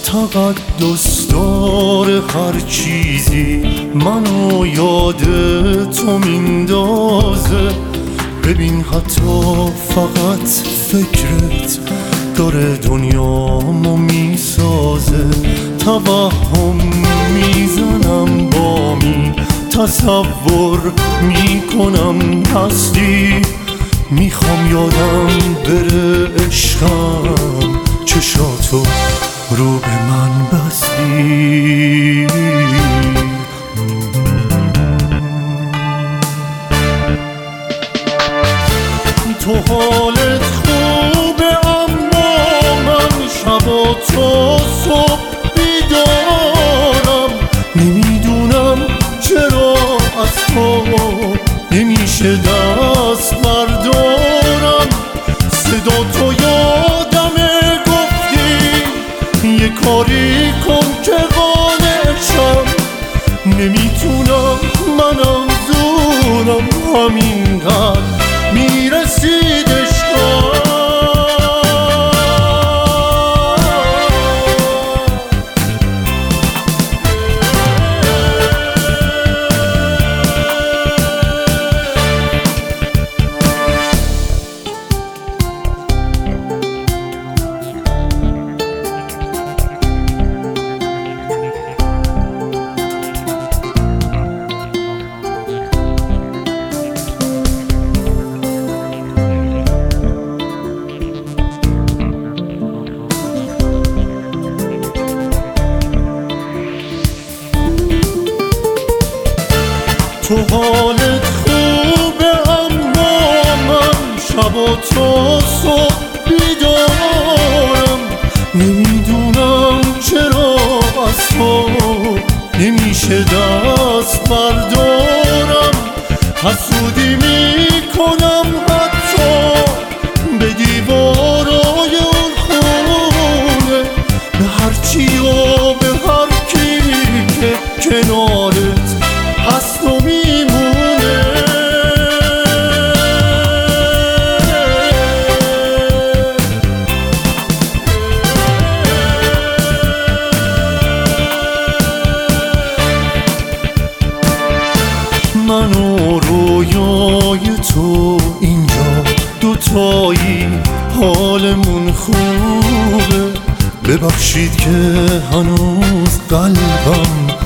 تقدس داره هر چیزی منو یاد تو میندازه. ببین حتی فقط فکرت داره دنیامو میسازه. توهم میزنم بامی تصور میکنم هستی. میخوام یادم بره عشقم چشاتو رو به من بستی. تو حالت خوبه اما من شب و تا صبح بیدارم. نمیدونم چرا از تو نمیشه دست بردارم. صدا تو یادمه گفتی یه کاری کن که قانعشم. نمیتونم منم زورم همینقدر میرسید عشقم. تو حالت خوبه اما من شب و تا صبح بیدارم. نمیدونم چرا از تو نمیشه دست بردارم. حسودی میکنم حتی به دیوارای اون خونه، به هرچی و به هر کی که کنارت هست و میمونه. من و رویای تو اینجا دوتایی حالمون خوبه. ببخشید که هنوز قلبم